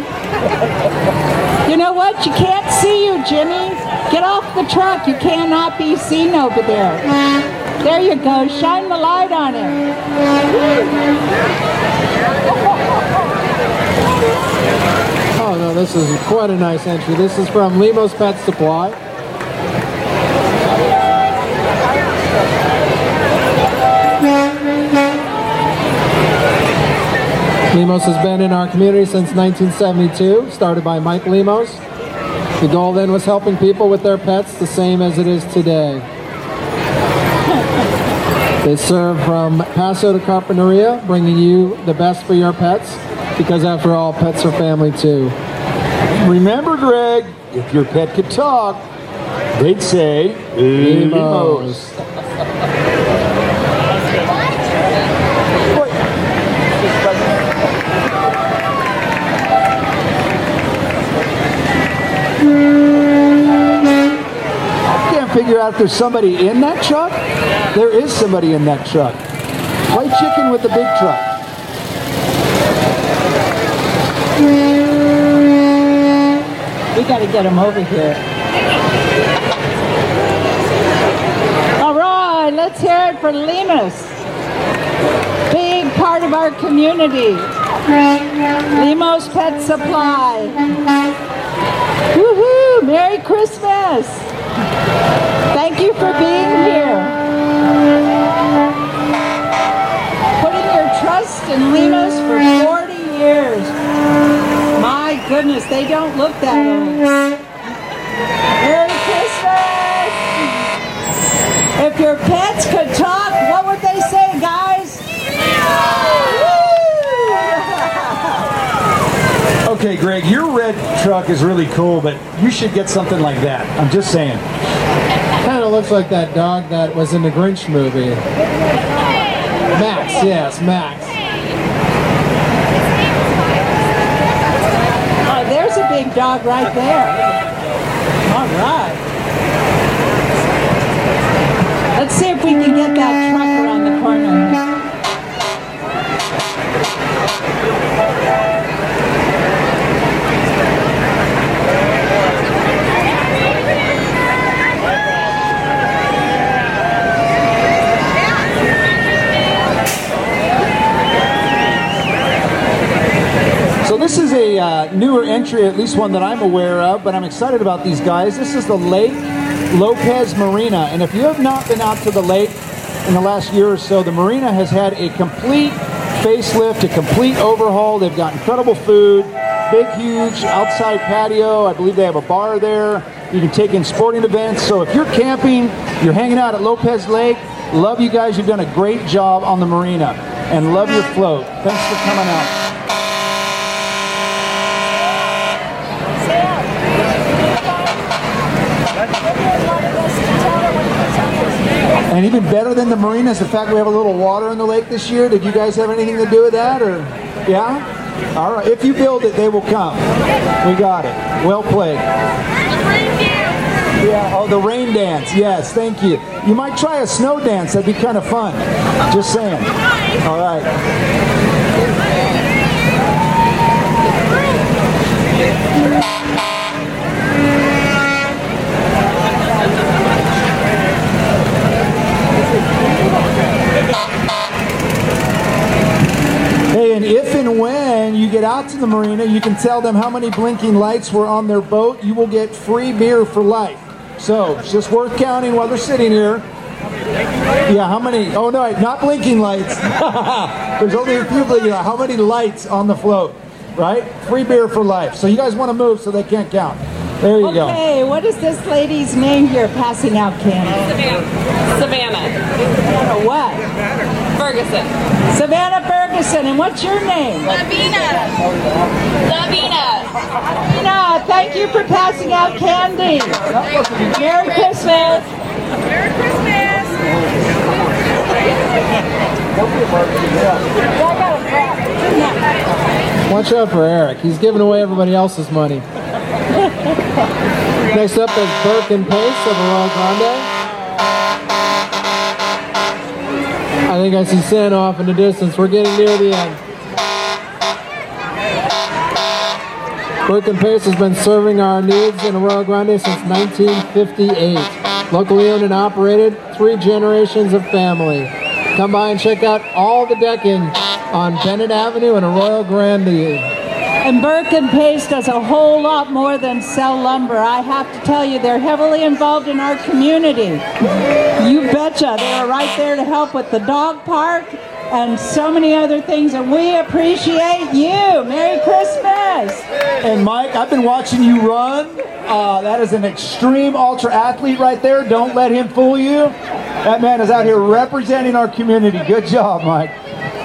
You know what? You can't see you, Jimmy. Get off the truck. You cannot be seen over there. There you go. Shine the light on him. Oh no, this is quite a nice entry. This is from Limos Pet Supply. Limos has been in our community since nineteen seventy-two, started by Mike Limos. The goal then was helping people with their pets the same as it is today. They serve from Paso to Carpinteria, bringing you the best for your pets, because after all, pets are family too. Remember, Greg, if your pet could talk, they'd say, Limos. Figure out if there's somebody in that truck. There is somebody in that truck. White chicken with the big truck. We got to get him over here. All right, let's hear it for Limos. Big part of our community. Limos Pet Supply. Woohoo! Merry Christmas! Thank you for being here. Putting your trust in Limos for forty years. My goodness, they don't look that old. Merry Christmas! If your pets could talk, what would they say, guys? Okay, Greg, your red truck is really cool, but you should get something like that. I'm just saying. Kind of looks like that dog that was in the Grinch movie. Max, yes, Max. Oh, there's a big dog right there. All right. Let's see if we can get that truck around the corner. So this is a uh, newer entry, at least one that I'm aware of, but I'm excited about these guys. This is the Lake Lopez Marina, and if you have not been out to the lake in the last year or so, the marina has had a complete facelift, a complete overhaul. They've got incredible food, big, huge outside patio. I believe they have a bar there. You can take in sporting events. So if you're camping, you're hanging out at Lopez Lake, love you guys. You've done a great job on the marina, and love your float. Thanks for coming out. And even better than the marina is the fact we have a little water in the lake this year. Did you guys have anything to do with that? Or, yeah? All right. If you build it, they will come. We got it. Well played. Yeah. Oh, the rain dance. Yes. Thank you. You might try a snow dance. That'd be kind of fun. Just saying. All right. Hey, and if and when you get out to the marina, you can tell them how many blinking lights were on their boat. You will get free beer for life. So it's just worth counting while they're sitting here. Yeah, how many? Oh no, not blinking lights. There's only a few blinking lights. How many lights on the float? Right? Free beer for life. So you guys want to move so they can't count. There you go. Okay, what is this lady's name here passing out candy? Savannah. Savannah. Savannah what? Ferguson. Savannah Ferguson. And what's your name? Lavina. Lavina. Lavina, thank you for passing out candy. Merry Christmas. Merry Christmas. Watch out for Eric. He's giving away everybody else's money. Next up is Burke and Pace of Arroyo Grande. I think I see Santa off in the distance. We're getting near the end. Burke and Pace has been serving our needs in Arroyo Grande since nineteen fifty-eight. Locally owned and operated, three generations of family. Come by and check out all the decking on Bennett Avenue in Arroyo Grande. And Burke and Pace does a whole lot more than sell lumber. I have to tell you, they're heavily involved in our community. You betcha. They are right there to help with the dog park and so many other things, and we appreciate you. Merry Christmas. And Mike, I've been watching you run. Uh, that is an extreme ultra athlete right there. Don't let him fool you. That man is out here representing our community. Good job, Mike.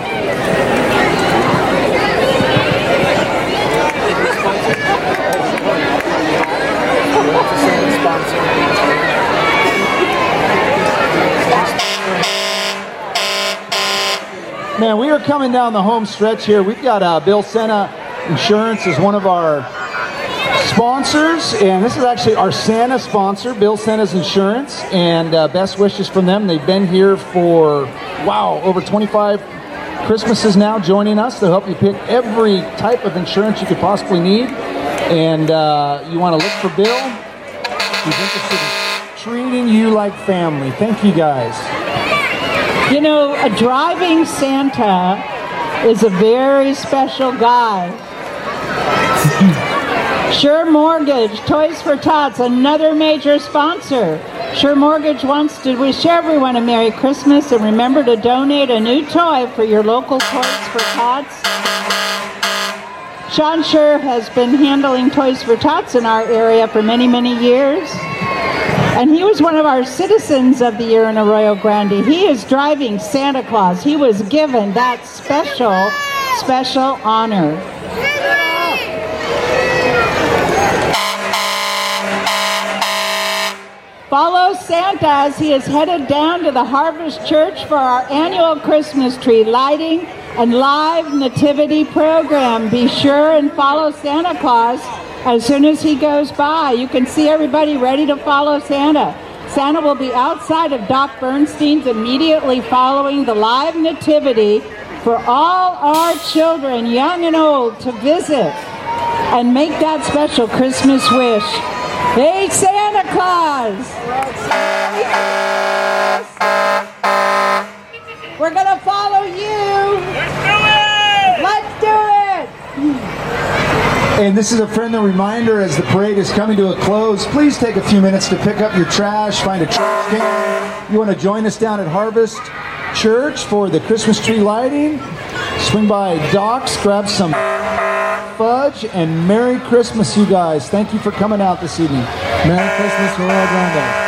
Man, we are coming down the home stretch here. We've got uh, Bill Santa Insurance as one of our sponsors, and this is actually our Santa sponsor, Bill Santa's Insurance, and uh, best wishes from them. They've been here for, wow, over twenty-five Christmases now, joining us. They'll help you pick every type of insurance you could possibly need, and uh, you want to look for Bill. He's interested in treating you like family. Thank you, guys. You know, a driving Santa is a very special guy. Sure Mortgage, Toys for Tots, another major sponsor. Sure Mortgage wants to wish everyone a Merry Christmas, and remember to donate a new toy for your local Toys for Tots. Sean Sure has been handling Toys for Tots in our area for many, many years. And he was one of our Citizens of the Year in Arroyo Grande. He is driving Santa Claus. He was given that special, special honor. Follow Santa as he is headed down to the Harvest Church for our annual Christmas tree lighting and live nativity program. Be sure and follow Santa Claus as soon as he goes by. You can see everybody ready to follow Santa. Santa will be outside of Doc Bernstein's immediately following the live nativity for all our children, young and old, to visit and make that special Christmas wish. Hey, Santa Claus! We're gonna follow you! Let's do it! Let's do it! And this is a friendly reminder as the parade is coming to a close. Please take a few minutes to pick up your trash, find a trash can. You want to join us down at Harvest Church for the Christmas tree lighting? Swing by Doc's, grab some fudge, and Merry Christmas, you guys. Thank you for coming out this evening. Merry Christmas, Arroyo Grande.